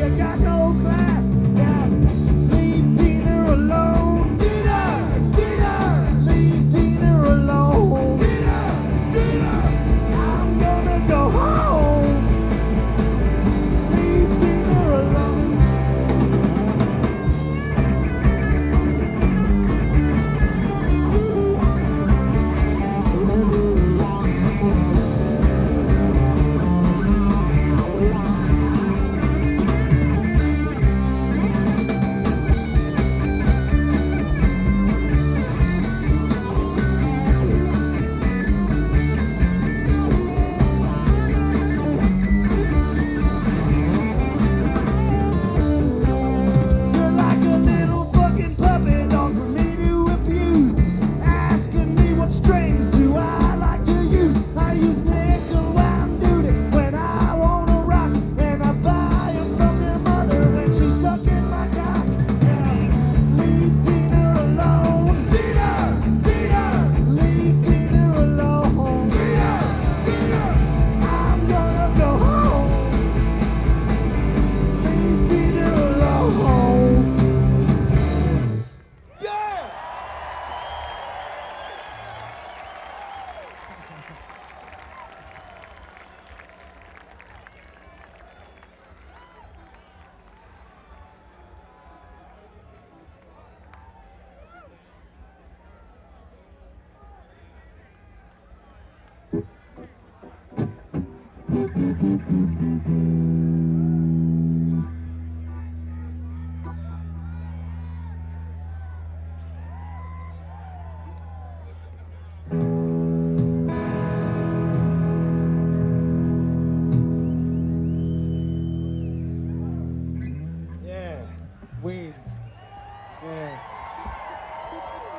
got no class. Yeah, leave Tina alone. Tina, leave Tina alone. Tina, I'm gonna go home. Leave Tina alone. You're like a little fucking puppet dog for me to abuse. Asking me what strings do I like to use. I use nickel and duty when I wanna rock, and I buy 'em from your mother when she's sucking my cock. Leave Tina alone. Tina, leave Tina alone. Tina, I'm gonna go home. Leave Tina alone. Yeah! Yeah, weed. Yeah.